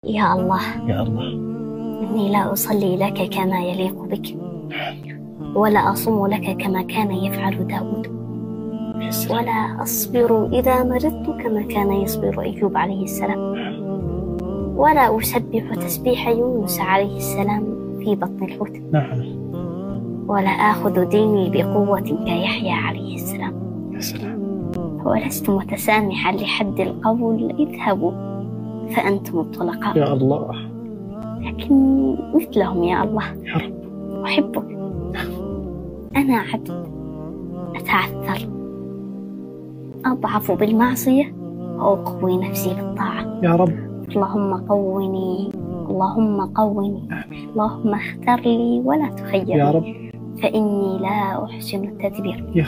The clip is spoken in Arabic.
يا الله، يا الله، إني لا أصلي لك كما يليق بك، ولا أصوم لك كما كان يفعل داود، ولا أصبر إذا مرضت كما كان يصبر أيوب عليه السلام، ولا أسبح تسبيح يونس عليه السلام في بطن الحوت، ولا آخذ ديني بقوة كيحيى عليه السلام. يا سلام. ولست متسامحا لحد القول اذهبوا فأنتم الطلقاء، يا الله، لكن مثلهم يا الله يا رب. أحبك، أنا عبد أتعثر، أضعف بالمعصية وأقوي نفسي بالطاعة. يا رب. اللهم قوني، اللهم قوني، اللهم اختر لي ولا تخيرني، يا رب. فإني لا أحسن التدبير.